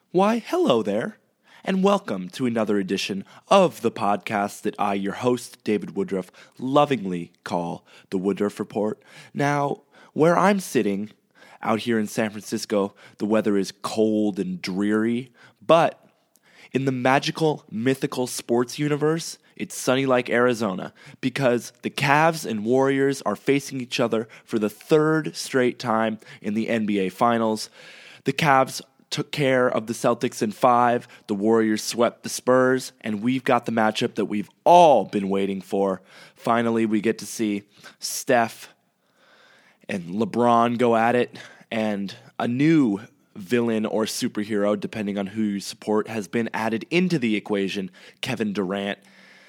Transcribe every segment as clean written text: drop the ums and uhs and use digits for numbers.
Why, hello there, and welcome to another edition of the podcast that I, your host, David Woodruff, lovingly call the Woodruff Report. Now, where I'm sitting out here in San Francisco, the weather is cold and dreary, but in the magical, mythical sports universe, it's sunny like Arizona because the Cavs and Warriors are facing each other for the third straight time in the NBA Finals. The Cavs took care of the Celtics in 5, the Warriors swept the Spurs, and we've got the matchup that we've all been waiting for. Finally, we get to see Steph and LeBron go at it, and a new villain or superhero, depending on who you support, has been added into the equation, Kevin Durant.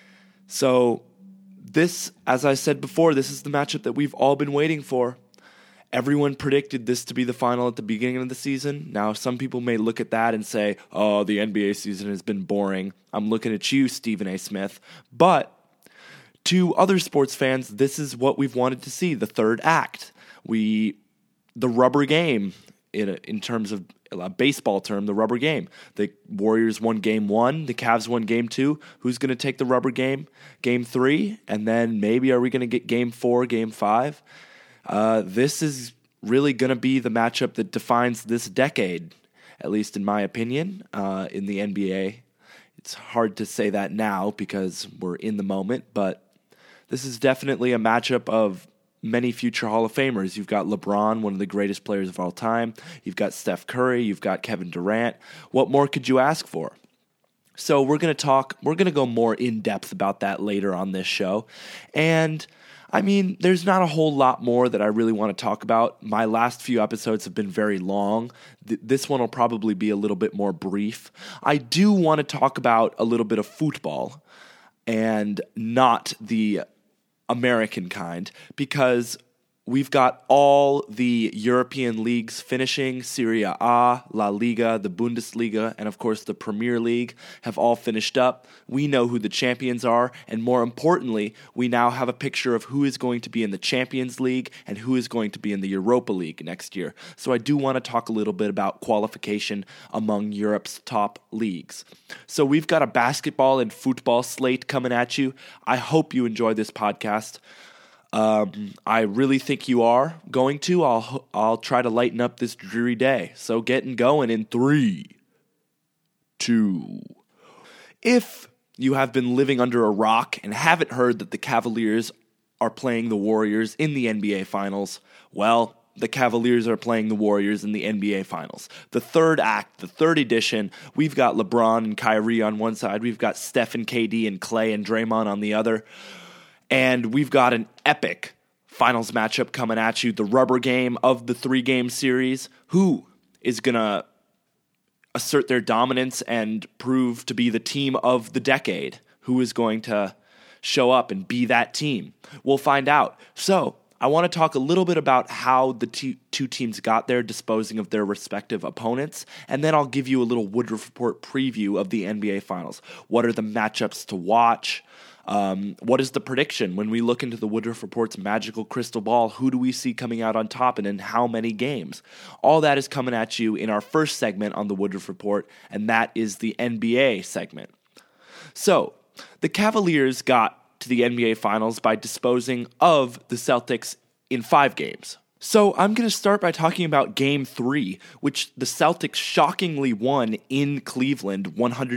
So this, as I said before, this is the matchup that we've all been waiting for. Everyone predicted this to be the final at the beginning of the season. Now, some people may look at that and say, oh, the NBA season has been boring. I'm looking at you, Stephen A. Smith. But to other sports fans, this is what we've wanted to see, the third act. The rubber game, in terms of a baseball term, the rubber game. The Warriors won game 1, the Cavs won game 2. Who's going to take the rubber game? Game 3, and then maybe are we going to get game 4, game 5? This is really going to be the matchup that defines this decade, at least in my opinion, in the NBA. It's hard to say that now because we're in the moment, but this is definitely a matchup of many future Hall of Famers. You've got LeBron, one of the greatest players of all time. You've got Steph Curry. You've got Kevin Durant. What more could you ask for? So we're going to go more in depth about that later on this show. And I mean, there's not a whole lot more that I really want to talk about. My last few episodes have been very long. This one will probably be a little bit more brief. I do want to talk about a little bit of football and not the American kind, because we've got all the European leagues finishing. Serie A, La Liga, the Bundesliga, and of course the Premier League have all finished up. We know who the champions are, and more importantly, we now have a picture of who is going to be in the Champions League and who is going to be in the Europa League next year. So I do want to talk a little bit about qualification among Europe's top leagues. So we've got a basketball and football slate coming at you. I hope you enjoy this podcast. I really think you are going to. I'll try to lighten up this dreary day. So getting going in 3, 2. If you have been living under a rock and haven't heard that the Cavaliers are playing the Warriors in the NBA Finals, well, the Cavaliers are playing the Warriors in the NBA Finals. The third act, the third edition, we've got LeBron and Kyrie on one side. We've got Steph and KD and Clay and Draymond on the other. And we've got an epic finals matchup coming at you, the rubber game of the 3-game series. Who is going to assert their dominance and prove to be the team of the decade? Who is going to show up and be that team? We'll find out. So I want to talk a little bit about how the two teams got there, disposing of their respective opponents, and then I'll give you a little Woodruff Report preview of the NBA Finals. What are the matchups to watch? What is the prediction when we look into the Woodruff Report's magical crystal ball? Who do we see coming out on top and in how many games? All that is coming at you in our first segment on the Woodruff Report, and that is the NBA segment. So, the Cavaliers got to the NBA Finals by disposing of the Celtics in 5 games. So I'm going to start by talking about Game 3, which the Celtics shockingly won in Cleveland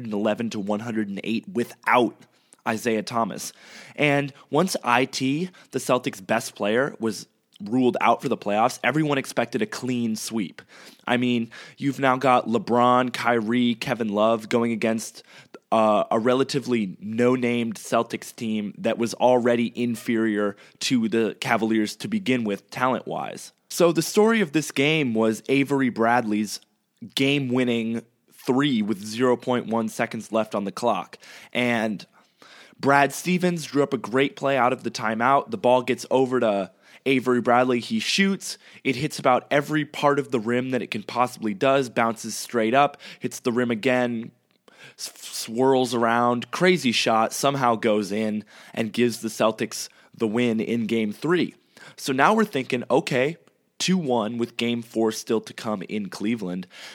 111-108 without Isaiah Thomas. And once IT, the Celtics' best player, was ruled out for the playoffs, everyone expected a clean sweep. I mean, you've now got LeBron, Kyrie, Kevin Love going against a relatively no-named Celtics team that was already inferior to the Cavaliers to begin with, talent-wise. So the story of this game was Avery Bradley's game-winning 3 with 0.1 seconds left on the clock. And Brad Stevens drew up a great play out of the timeout. The ball gets over to Avery Bradley. He shoots. It hits about every part of the rim that it can possibly does, bounces straight up, hits the rim again, swirls around, crazy shot, somehow goes in and gives the Celtics the win in Game 3. So now we're thinking, okay, 2-1 with Game 4 still to come in Cleveland.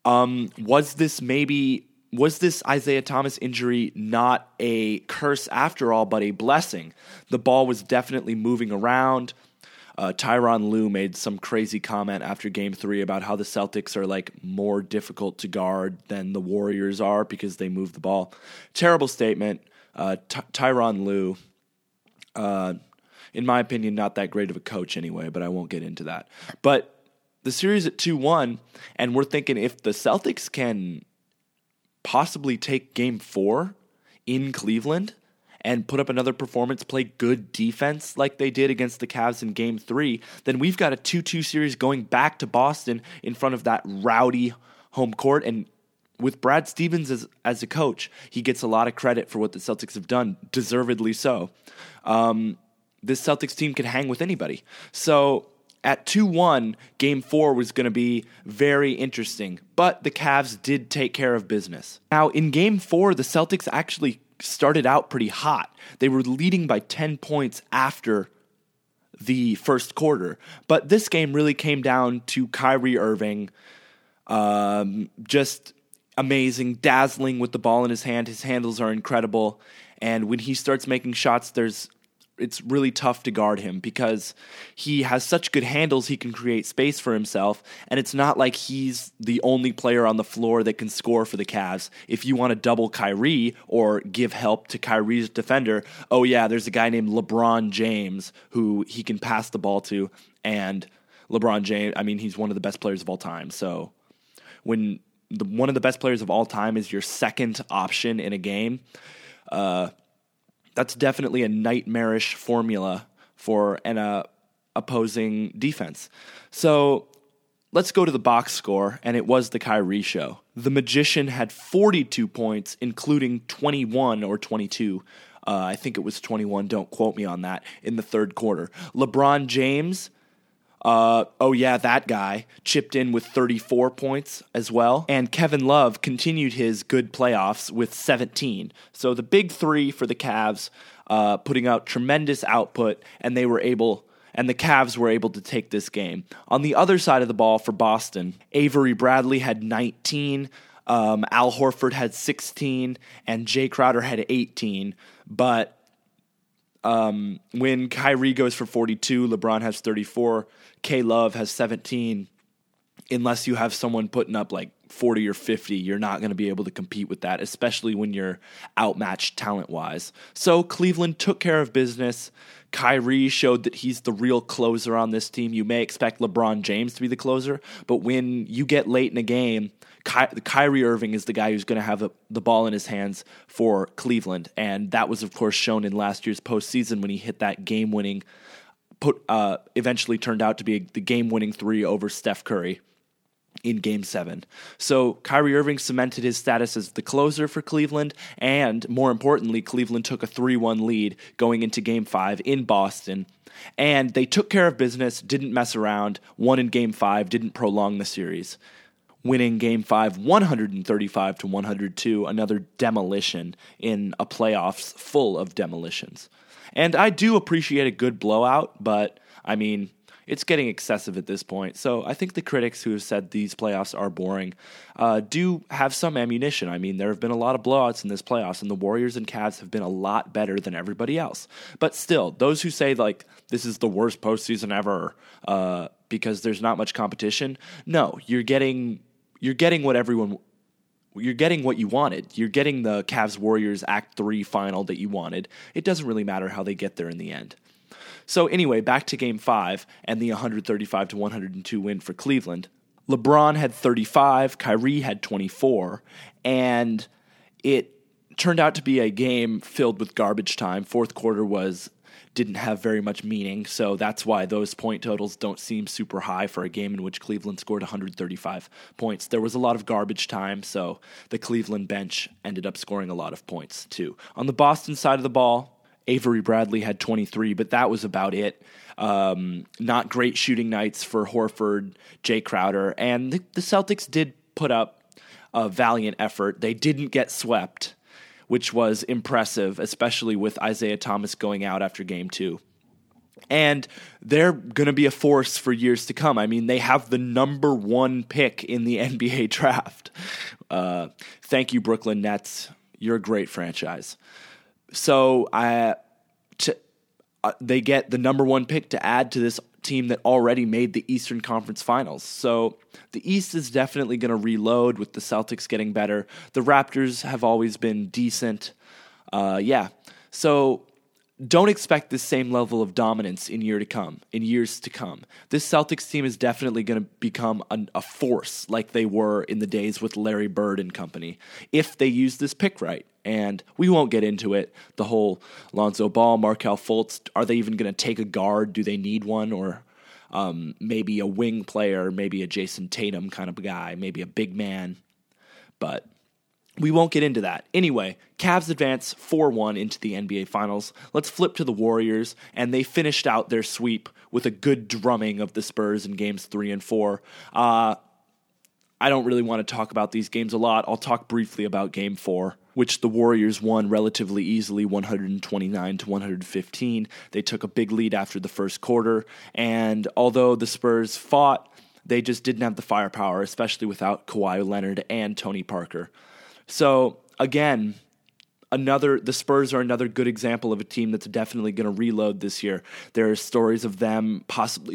Was this Isaiah Thomas injury not a curse after all, but a blessing? The ball was definitely moving around. Tyronn Lue made some crazy comment after Game 3 about how the Celtics are like more difficult to guard than the Warriors are because they move the ball. Terrible statement. Tyronn Lue, in my opinion, not that great of a coach anyway, but I won't get into that. But the series at 2-1, and we're thinking if the Celtics can possibly take Game 4 in Cleveland and put up another performance, play good defense like they did against the Cavs in Game 3, then we've got a 2-2 series going back to Boston in front of that rowdy home court. And with Brad Stevens as a coach, he gets a lot of credit for what the Celtics have done, deservedly so. This Celtics team can hang with anybody. So at 2-1, Game 4 was going to be very interesting, but the Cavs did take care of business. Now, in Game 4, the Celtics actually started out pretty hot. They were leading by 10 points after the first quarter, but this game really came down to Kyrie Irving, just amazing, dazzling with the ball in his hand. His handles are incredible, and when he starts making shots, it's really tough to guard him because he has such good handles, he can create space for himself, and it's not like he's the only player on the floor that can score for the Cavs. If you want to double Kyrie or give help to Kyrie's defender, oh yeah, there's a guy named LeBron James who he can pass the ball to, and LeBron James, I mean, he's one of the best players of all time, so when one of the best players of all time is your second option in a game, that's definitely a nightmarish formula for an opposing defense. So let's go to the box score, and it was the Kyrie show. The Magician had 42 points, including 21 or 22. I think it was 21, don't quote me on that, in the third quarter. LeBron James, that guy, chipped in with 34 points as well. And Kevin Love continued his good playoffs with 17. So the big three for the Cavs, putting out tremendous output, and the Cavs were able to take this game. On the other side of the ball for Boston, Avery Bradley had 19, Al Horford had 16, and Jay Crowder had 18. But when Kyrie goes for 42, LeBron has 34, K-Love has 17. Unless you have someone putting up like 40 or 50, you're not going to be able to compete with that, especially when you're outmatched talent-wise. So Cleveland took care of business. Kyrie showed that he's the real closer on this team. You may expect LeBron James to be the closer, but when you get late in a game, Kyrie Irving is the guy who's going to have the ball in his hands for Cleveland, and that was, of course, shown in last year's postseason when he hit that game-winning, eventually turned out to be the game-winning three over Steph Curry in Game 7. So Kyrie Irving cemented his status as the closer for Cleveland, and more importantly, Cleveland took a 3-1 lead going into Game 5 in Boston, and they took care of business, didn't mess around, won in Game 5, didn't prolong the series, winning Game 5 135-102, another demolition in a playoffs full of demolitions. And I do appreciate a good blowout, but, I mean, it's getting excessive at this point. So I think the critics who have said these playoffs are boring do have some ammunition. I mean, there have been a lot of blowouts in this playoffs, and the Warriors and Cavs have been a lot better than everybody else. But still, those who say, like, this is the worst postseason ever because there's not much competition, no, you're getting what you wanted. You're getting the Cavs-Warriors Act 3 final that you wanted. It doesn't really matter how they get there in the end. So anyway, back to Game 5 and the 135-102 win for Cleveland. LeBron had 35, Kyrie had 24, and it turned out to be a game filled with garbage time. Fourth quarter didn't have very much meaning, so that's why those point totals don't seem super high for a game in which Cleveland scored 135 points. There was a lot of garbage time, so the Cleveland bench ended up scoring a lot of points too. On the Boston side of the ball, Avery Bradley had 23, but that was about it. Not great shooting nights for Horford, Jay Crowder, and the Celtics did put up a valiant effort. They didn't get swept, which was impressive, especially with Isaiah Thomas going out after Game 2. And they're going to be a force for years to come. I mean, they have the number 1 pick in the NBA draft. Thank you, Brooklyn Nets. You're a great franchise. So they get the number 1 pick to add to this team that already made the Eastern Conference Finals. So the East is definitely going to reload with the Celtics getting better. The Raptors have always been decent. So don't expect the same level of dominance in years to come. This Celtics team is definitely going to become a force like they were in the days with Larry Bird and company, if they use this pick right. And we won't get into it. The whole Lonzo Ball, Markelle Fultz, are they even going to take a guard? Do they need one? Or maybe a wing player, maybe a Jason Tatum kind of guy, maybe a big man. But we won't get into that. Anyway, Cavs advance 4-1 into the NBA Finals. Let's flip to the Warriors, and they finished out their sweep with a good drumming of the Spurs in games 3 and 4. I don't really want to talk about these games a lot. I'll talk briefly about game 4, which the Warriors won relatively easily, 129-115. They took a big lead after the first quarter, and although the Spurs fought, they just didn't have the firepower, especially without Kawhi Leonard and Tony Parker. So, again, the Spurs are another good example of a team that's definitely going to reload this year. There are stories of them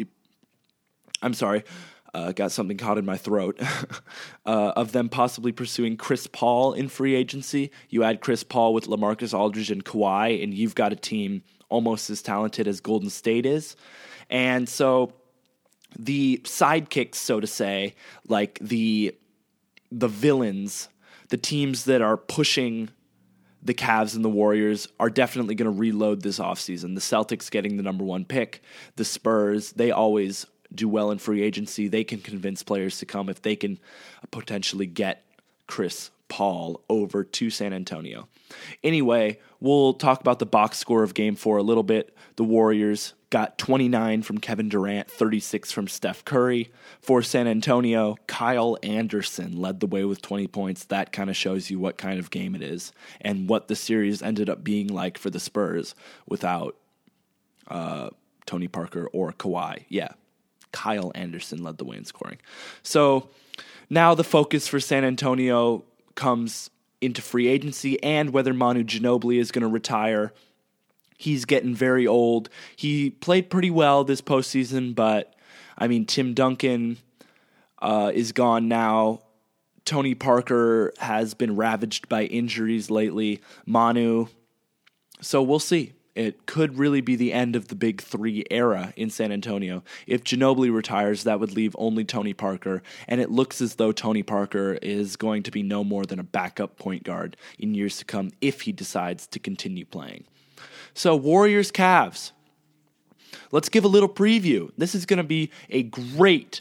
got something caught in my throat, of them possibly pursuing Chris Paul in free agency. You add Chris Paul with LaMarcus Aldridge and Kawhi, and you've got a team almost as talented as Golden State is. And so the sidekicks, so to say, like the villains, the teams that are pushing the Cavs and the Warriors are definitely going to reload this offseason. The Celtics getting the number 1 pick, the Spurs, they always do well in free agency. They can convince players to come if they can potentially get Chris Paul over to San Antonio. Anyway, we'll talk about the box score of Game 4 a little bit. The Warriors got 29 from Kevin Durant, 36 from Steph Curry. For San Antonio, Kyle Anderson led the way with 20 points. That kind of shows you what kind of game it is and what the series ended up being like for the Spurs without Tony Parker or Kawhi. Yeah, Kyle Anderson led the way in scoring. So now the focus for San Antonio comes into free agency and whether Manu Ginobili is going to retire. He's getting very old. He played pretty well this postseason, but, I mean, Tim Duncan is gone now. Tony Parker has been ravaged by injuries lately. Manu. So we'll see. It could really be the end of the Big Three era in San Antonio. If Ginobili retires, that would leave only Tony Parker, and it looks as though Tony Parker is going to be no more than a backup point guard in years to come if he decides to continue playing. So Warriors Cavs. Let's give a little preview. This is going to be a great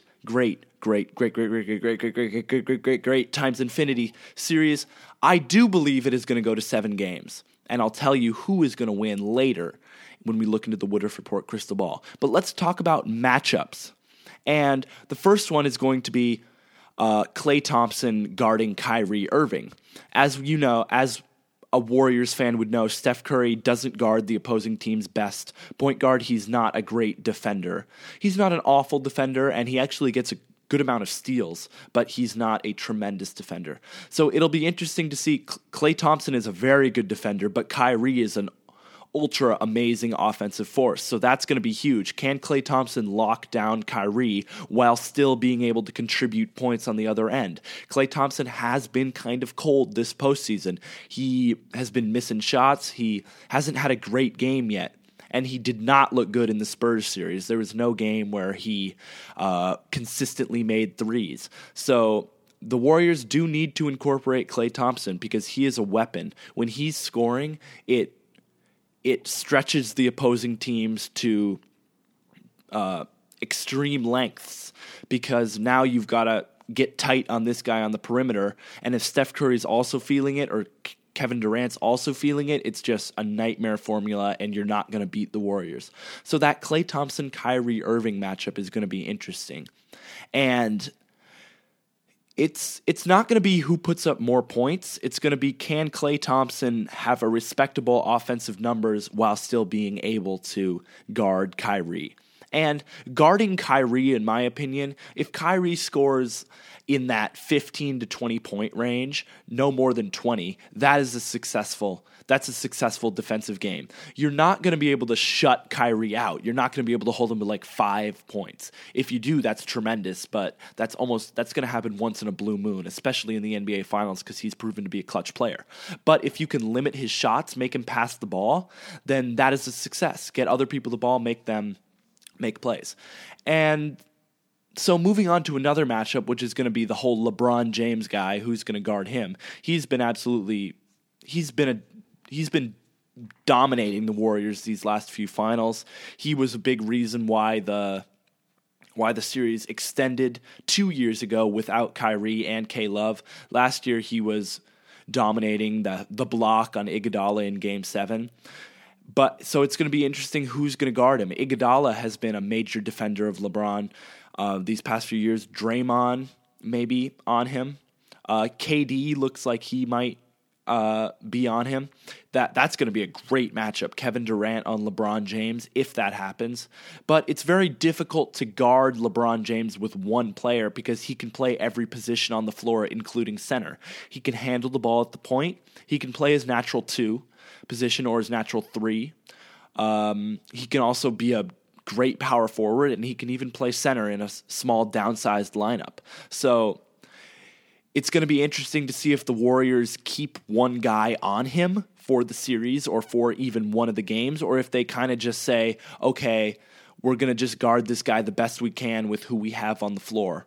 times infinity series. I do believe it is going to go to 7 games. And I'll tell you who is going to win later when we look into the Woodruff Report crystal ball. But let's talk about matchups. And the first one is going to be Klay Thompson guarding Kyrie Irving. As you know, as a Warriors fan would know, Steph Curry doesn't guard the opposing team's best point guard. He's not a great defender. He's not an awful defender, and he actually gets a good amount of steals, but he's not a tremendous defender. So it'll be interesting to see. Klay Thompson is a very good defender, but Kyrie is an ultra amazing offensive force. So that's going to be huge. Can Klay Thompson lock down Kyrie while still being able to contribute points on the other end? Klay Thompson has been kind of cold this postseason. He has been missing shots. He hasn't had a great game yet. And he did not look good in the Spurs series. There was no game where he consistently made threes. So the Warriors do need to incorporate Klay Thompson because he is a weapon. When he's scoring, it stretches the opposing teams to extreme lengths because now you've got to get tight on this guy on the perimeter. And if Steph Curry's also feeling it or Kevin Durant's also feeling it, it's just a nightmare formula, and you're not going to beat the Warriors. So that Klay Thompson-Kyrie Irving matchup is going to be interesting. And it's not going to be who puts up more points. It's going to be, can Klay Thompson have a respectable offensive numbers while still being able to guard Kyrie? And guarding Kyrie, in my opinion, if Kyrie scores in that 15 to 20 point range, no more than 20, that's a successful defensive game. You're not going to be able to shut Kyrie out. You're not going to be able to hold him to like 5 points. If you do, that's tremendous, but that's going to happen once in a blue moon, especially in the NBA Finals because he's proven to be a clutch player. But if you can limit his shots, make him pass the ball, then that is a success. Get other people the ball, make them make plays. And so moving on to another matchup, which is going to be the whole LeBron James guy, who's going to guard him. He's been dominating the Warriors these last few finals. He was a big reason why the series extended 2 years ago without Kyrie and K-Love. Last year he was dominating the block on Iguodala in Game 7. But so it's going to be interesting who's going to guard him. Iguodala has been a major defender of LeBron these past few years. Draymond maybe on him. KD looks like he might be on him. That's going to be a great matchup. Kevin Durant on LeBron James, if that happens. But it's very difficult to guard LeBron James with one player because he can play every position on the floor, including center. He can handle the ball at the point. He can play his natural 2 position or his natural 3. He can also be a great power forward, and he can even play center in a small downsized lineup. So it's going to be interesting to see if the Warriors keep one guy on him for the series or for even one of the games, or if they kind of just say, okay, we're going to just guard this guy the best we can with who we have on the floor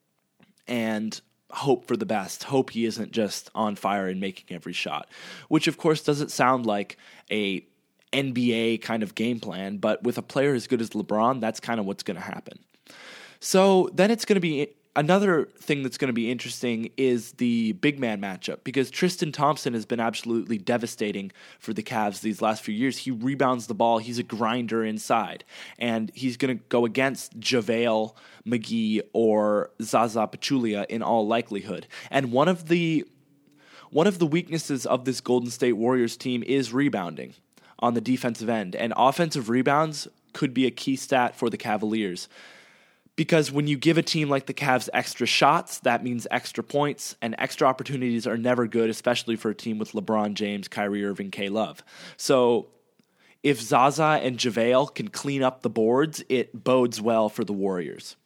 and hope for the best. Hope he isn't just on fire and making every shot, which of course doesn't sound like a NBA kind of game plan, but with a player as good as LeBron, that's kind of what's going to happen. So then it's going to be another thing that's going to be interesting is the big man matchup, because Tristan Thompson has been absolutely devastating for the Cavs these last few years. He rebounds the ball. He's a grinder inside, and he's going to go against JaVale McGee or Zaza Pachulia in all likelihood. And one of the weaknesses of this Golden State Warriors team is rebounding on the defensive end, and offensive rebounds could be a key stat for the Cavaliers. Because when you give a team like the Cavs extra shots, that means extra points, and extra opportunities are never good, especially for a team with LeBron James, Kyrie Irving, K-Love. So if Zaza and JaVale can clean up the boards, it bodes well for the Warriors.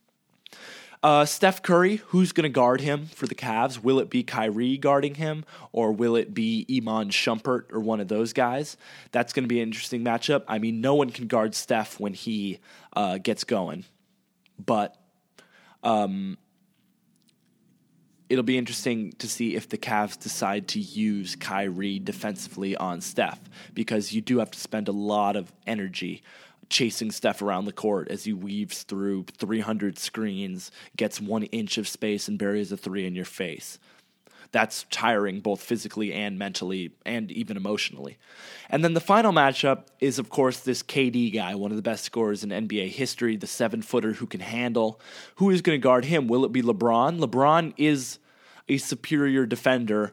Steph Curry, who's going to guard him for the Cavs? Will it be Kyrie guarding him, or will it be Iman Shumpert or one of those guys? That's going to be an interesting matchup. I mean, no one can guard Steph when he gets going. But it'll be interesting to see if the Cavs decide to use Kyrie defensively on Steph, because you do have to spend a lot of energy chasing Steph around the court as he weaves through 300 screens, gets 1 inch of space, and buries a 3 in your face. That's tiring both physically and mentally and even emotionally. And then the final matchup is, of course, this KD guy, one of the best scorers in NBA history, the 7-footer who can handle. Who is going to guard him? Will it be LeBron? LeBron is a superior defender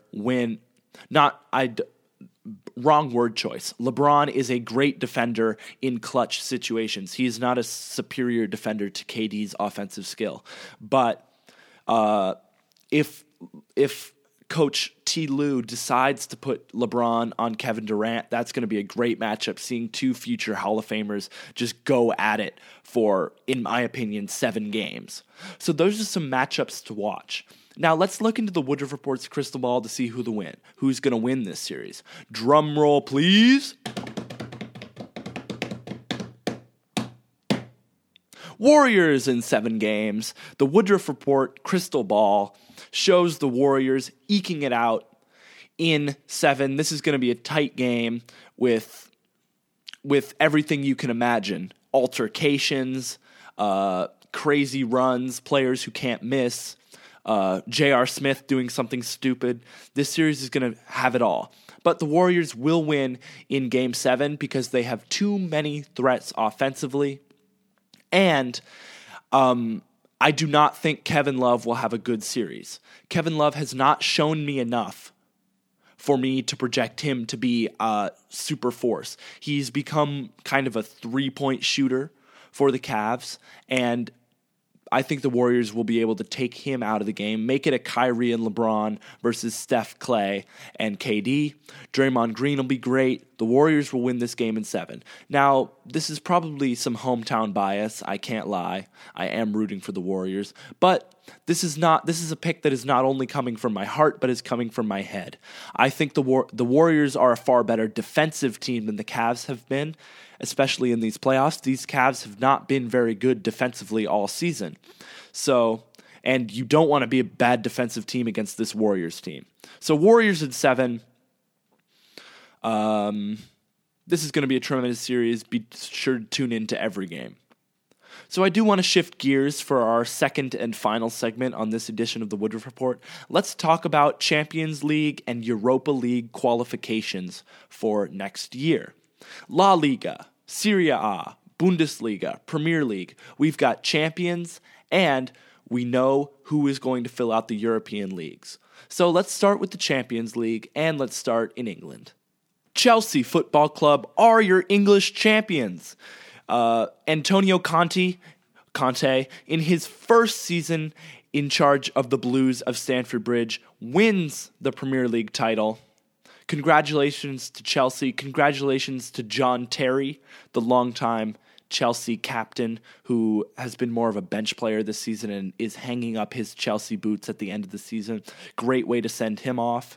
wrong word choice. LeBron is a great defender in clutch situations. He is not a superior defender to KD's offensive skill. But if Coach T. Lue decides to put LeBron on Kevin Durant, that's going to be a great matchup, seeing 2 future Hall of Famers just go at it for, in my opinion, 7 games. So those are some matchups to watch. Now let's look into the Woodruff Report's crystal ball to see who's going to win this series. Drum roll, please. Warriors in 7 games. The Woodruff Report crystal ball shows the Warriors eking it out in 7. This is going to be a tight game with everything you can imagine. Altercations, crazy runs, players who can't miss, J.R. Smith doing something stupid. This series is going to have it all. But the Warriors will win in Game 7 because they have too many threats offensively. And I do not think Kevin Love will have a good series. Kevin Love has not shown me enough for me to project him to be a super force. He's become kind of a three-point shooter for the Cavs, and I think the Warriors will be able to take him out of the game, make it a Kyrie and LeBron versus Steph, Clay, and KD. Draymond Green will be great. The Warriors will win this game in 7. Now, this is probably some hometown bias. I can't lie. I am rooting for the Warriors, but this is a pick that is not only coming from my heart, but is coming from my head. I think the Warriors are a far better defensive team than the Cavs have been, especially in these playoffs. These Cavs have not been very good defensively all season. So, and you don't want to be a bad defensive team against this Warriors team. So Warriors in 7. This is going to be a tremendous series. Be sure to tune into every game. So I do want to shift gears for our second and final segment on this edition of the Woodruff Report. Let's talk about Champions League and Europa League qualifications for next year. La Liga, Serie A, Bundesliga, Premier League. We've got champions, and we know who is going to fill out the European leagues. So let's start with the Champions League, and let's start in England. Chelsea Football Club are your English champions. Antonio Conte, in his first season in charge of the Blues of Stamford Bridge, wins the Premier League title. Congratulations to Chelsea. Congratulations to John Terry, the longtime Chelsea captain, who has been more of a bench player this season and is hanging up his Chelsea boots at the end of the season. Great way to send him off.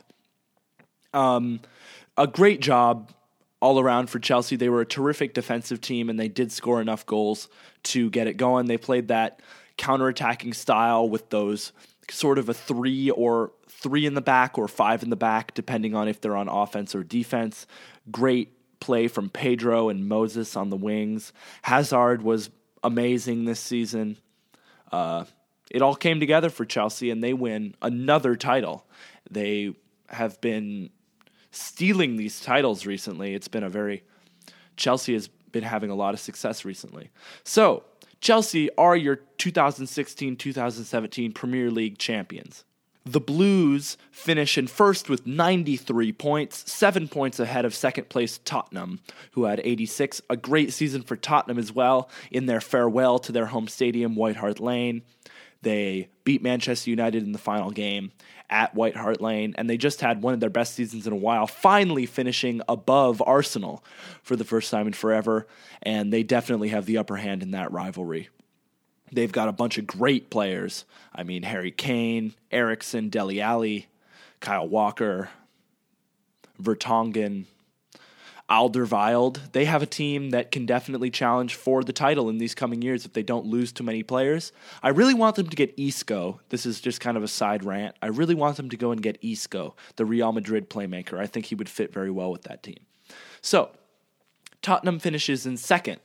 A great job all around for Chelsea. They were a terrific defensive team, and they did score enough goals to get it going. They played that counterattacking style with those sort of a 3 in the back or 5 in the back, depending on if they're on offense or defense. Great play from Pedro and Moses on the wings. Hazard was amazing this season. It all came together for Chelsea, and they win another title. They have been stealing these titles recently. Chelsea has been having a lot of success recently. So, Chelsea are your 2016-2017 Premier League champions. The Blues finish in first with 93 points, 7 points ahead of second place Tottenham, who had 86. A great season for Tottenham as well in their farewell to their home stadium, White Hart Lane. They beat Manchester United in the final game at White Hart Lane, and they just had one of their best seasons in a while, finally finishing above Arsenal for the first time in forever, and they definitely have the upper hand in that rivalry. They've got a bunch of great players. I mean, Harry Kane, Eriksen, Dele Alli, Kyle Walker, Vertonghen, Alderweireld. They have a team that can definitely challenge for the title in these coming years if they don't lose too many players. I really want them to get Isco. This is just kind of a side rant. I really want them to go and get Isco, the Real Madrid playmaker. I think he would fit very well with that team. So, Tottenham finishes in second.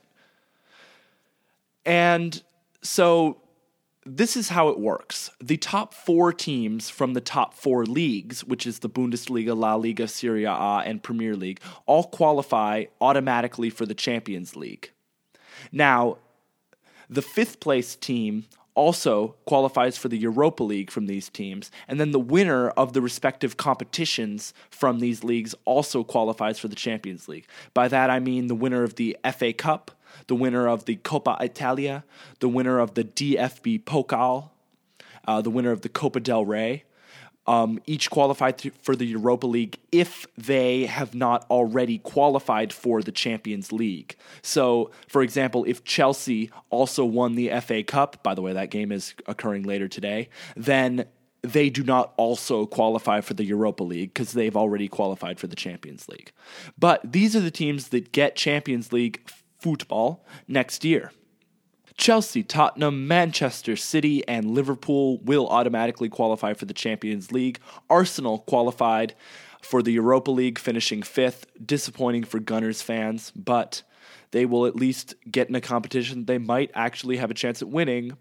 And so this is how it works. The top 4 teams from the top 4 leagues, which is the Bundesliga, La Liga, Serie A, and Premier League, all qualify automatically for the Champions League. Now, the 5th place team also qualifies for the Europa League from these teams, and then the winner of the respective competitions from these leagues also qualifies for the Champions League. By that I mean the winner of the FA Cup, the winner of the Coppa Italia, the winner of the DFB Pokal, the winner of the Copa del Rey, each qualified for the Europa League if they have not already qualified for the Champions League. So, for example, if Chelsea also won the FA Cup, by the way, that game is occurring later today, then they do not also qualify for the Europa League because they've already qualified for the Champions League. But these are the teams that get Champions League football next year. Chelsea, Tottenham, Manchester City, and Liverpool will automatically qualify for the Champions League. Arsenal qualified for the Europa League, finishing 5th. Disappointing for Gunners fans, but they will at least get in a competition they might actually have a chance at winning.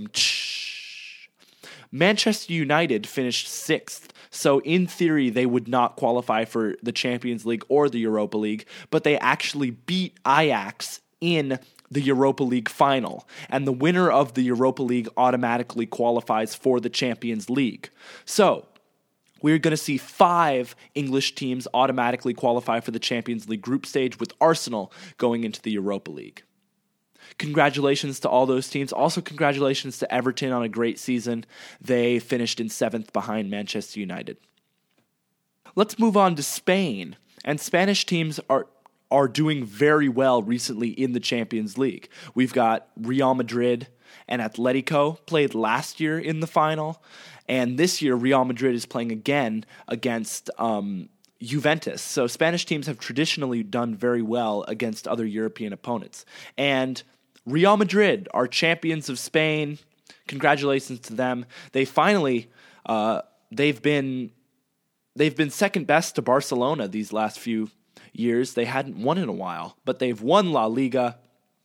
Manchester United finished 6th. So in theory, they would not qualify for the Champions League or the Europa League, but they actually beat Ajax in the Europa League final, and the winner of the Europa League automatically qualifies for the Champions League. So, we're going to see 5 English teams automatically qualify for the Champions League group stage, with Arsenal going into the Europa League. Congratulations to all those teams. Also, congratulations to Everton on a great season. They finished in 7th behind Manchester United. Let's move on to Spain. And Spanish teams are doing very well recently in the Champions League. We've got Real Madrid and Atletico played last year in the final. And this year, Real Madrid is playing again against Juventus. So Spanish teams have traditionally done very well against other European opponents. And Real Madrid are champions of Spain. Congratulations to them. They finally, they've been second best to Barcelona these last few years. They hadn't won in a while, but they've won La Liga.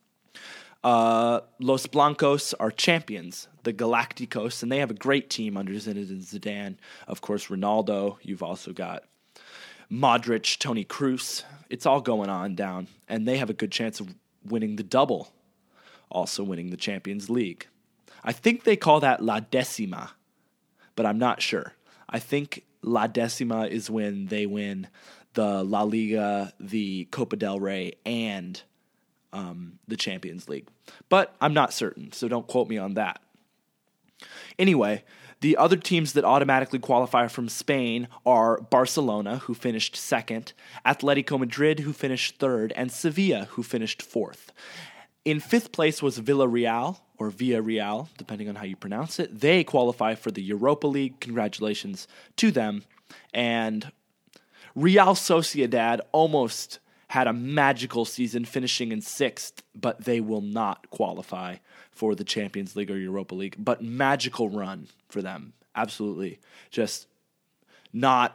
Los Blancos are champions, the Galacticos, and they have a great team under Zinedine Zidane. Of course, Ronaldo. You've also got Modric, Toni Kroos. It's all going on down, and they have a good chance of winning the double, also winning the Champions League. I think they call that La Decima, but I'm not sure. I think La Decima is when they win the La Liga, the Copa del Rey, and the Champions League. But I'm not certain, so don't quote me on that. Anyway, the other teams that automatically qualify from Spain are Barcelona, who finished 2nd, Atletico Madrid, who finished 3rd, and Sevilla, who finished 4th. In 5th place was Villarreal, or Villarreal, depending on how you pronounce it. They qualify for the Europa League. Congratulations to them. And Real Sociedad almost had a magical season, finishing in 6th, but they will not qualify for the Champions League or Europa League. But magical run for them, absolutely. Just not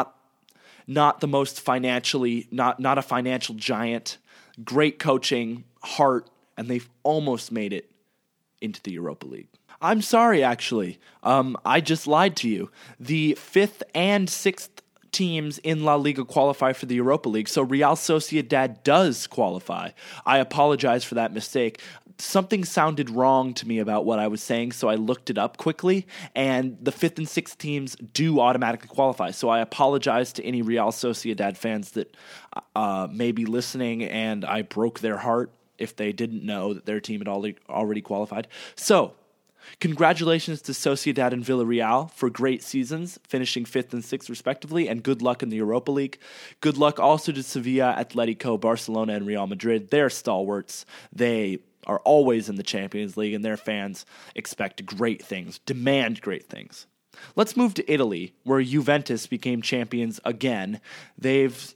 the most financially, not a financial giant. Great coaching, heart, and they've almost made it into the Europa League. I'm sorry, actually. I just lied to you. The 5th and 6th teams in La Liga qualify for the Europa League, so Real Sociedad does qualify. I apologize for that mistake. Something sounded wrong to me about what I was saying, so I looked it up quickly, and the 5th and 6th teams do automatically qualify. So I apologize to any Real Sociedad fans that may be listening, and I broke their heart if they didn't know that their team had already qualified. So, congratulations to Sociedad and Villarreal for great seasons, finishing 5th and 6th respectively, and good luck in the Europa League. Good luck also to Sevilla, Atletico, Barcelona, and Real Madrid. They're stalwarts. They are always in the Champions League, and their fans expect great things, demand great things. Let's move to Italy, where Juventus became champions again. They've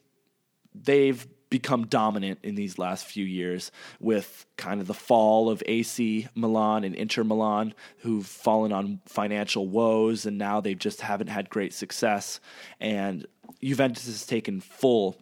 become dominant in these last few years with kind of the fall of AC Milan and Inter Milan, who've fallen on financial woes, and now they just haven't had great success. And Juventus has taken full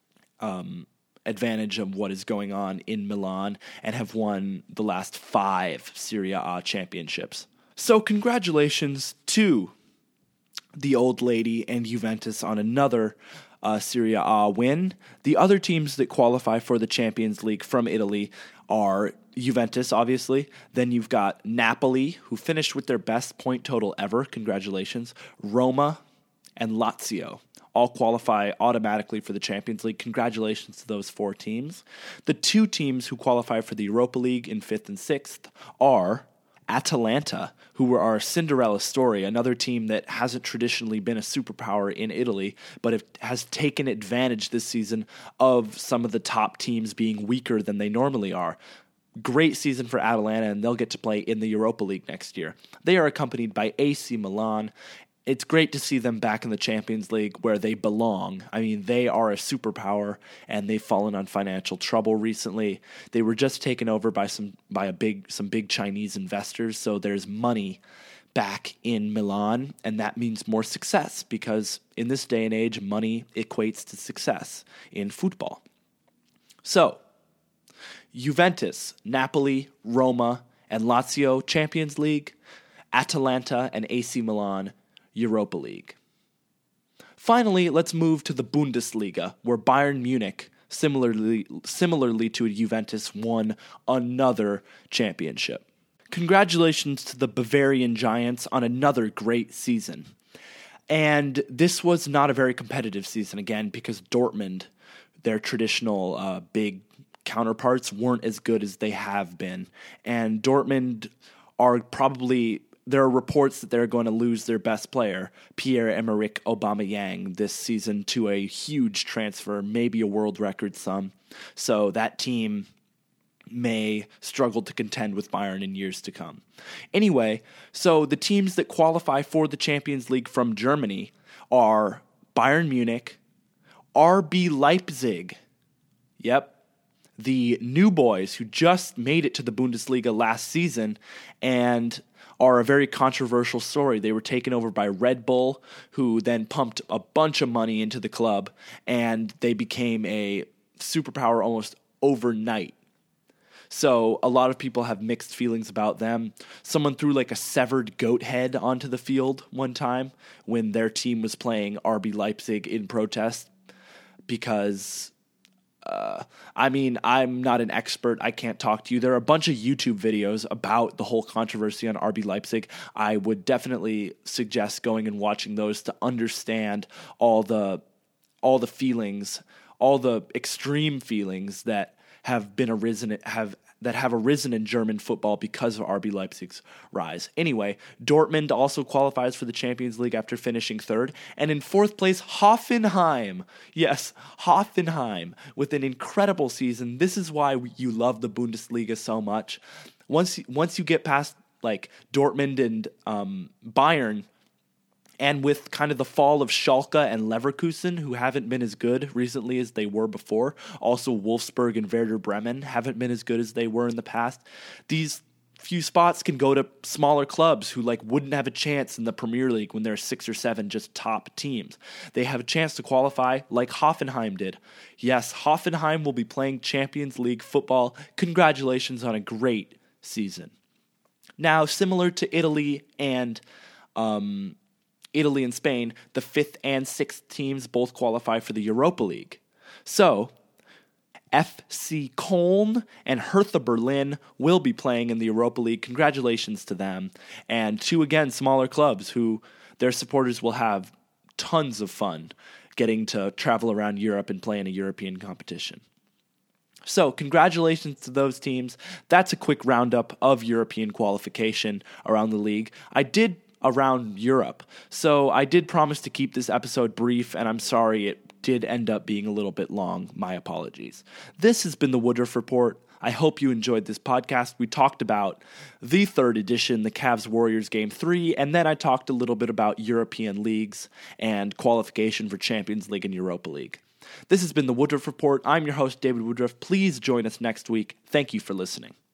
advantage of what is going on in Milan and have won the last 5 Serie A championships. So congratulations to the old lady and Juventus on another Serie A win. The other teams that qualify for the Champions League from Italy are Juventus, obviously. Then you've got Napoli, who finished with their best point total ever. Congratulations. Roma and Lazio all qualify automatically for the Champions League. Congratulations to those 4 teams. The 2 teams who qualify for the Europa League in 5th and 6th are Atalanta, who are our Cinderella story, another team that hasn't traditionally been a superpower in Italy, but has taken advantage this season of some of the top teams being weaker than they normally are. Great season for Atalanta, and they'll get to play in the Europa League next year. They are accompanied by AC Milan. It's great to see them back in the Champions League where they belong. I mean, they are a superpower, and they've fallen on financial trouble recently. They were just taken over by some big Chinese investors, so there's money back in Milan, and that means more success because in this day and age, money equates to success in football. So, Juventus, Napoli, Roma, and Lazio Champions League, Atalanta and AC Milan Europa League. Finally, let's move to the Bundesliga, where Bayern Munich similarly to Juventus, won another championship. Congratulations to the Bavarian Giants on another great season. And this was not a very competitive season, again, because Dortmund, their traditional big counterparts, weren't as good as they have been. And Dortmund there are reports that they're going to lose their best player, Pierre-Emerick Aubameyang, this season to a huge transfer, maybe a world record sum. So that team may struggle to contend with Bayern in years to come. Anyway, so the teams that qualify for the Champions League from Germany are Bayern Munich, RB Leipzig, the new boys who just made it to the Bundesliga last season and are a very controversial story. They were taken over by Red Bull, who then pumped a bunch of money into the club, and they became a superpower almost overnight. So a lot of people have mixed feelings about them. Someone threw like a severed goat head onto the field one time when their team was playing RB Leipzig in protest because, I'm not an expert. I can't talk to you. There are a bunch of YouTube videos about the whole controversy on RB Leipzig. I would definitely suggest going and watching those to understand all the feelings, all the extreme feelings that have arisen in German football because of RB Leipzig's rise. Anyway, Dortmund also qualifies for the Champions League after finishing third. And in fourth place, Hoffenheim. Yes, Hoffenheim with an incredible season. This is why you love the Bundesliga so much. Once you get past like Dortmund and Bayern, and with kind of the fall of Schalke and Leverkusen, who haven't been as good recently as they were before, also Wolfsburg and Werder Bremen haven't been as good as they were in the past, these few spots can go to smaller clubs who wouldn't have a chance in the Premier League when there are 6 or 7 just top teams. They have a chance to qualify like Hoffenheim did. Yes, Hoffenheim will be playing Champions League football. Congratulations on a great season. Now, similar to Italy and Spain, the 5th and 6th teams both qualify for the Europa League. So, FC Köln and Hertha Berlin will be playing in the Europa League. Congratulations to them. And 2, again, smaller clubs who their supporters will have tons of fun getting to travel around Europe and play in a European competition. So, congratulations to those teams. That's a quick roundup of European qualification around the league. Around Europe. So I did promise to keep this episode brief, and I'm sorry it did end up being a little bit long. My apologies. This has been the Woodruff Report. I hope you enjoyed this podcast. We talked about the 3rd edition, the Cavs-Warriors Game 3, and then I talked a little bit about European leagues and qualification for Champions League and Europa League. This has been the Woodruff Report. I'm your host, David Woodruff. Please join us next week. Thank you for listening.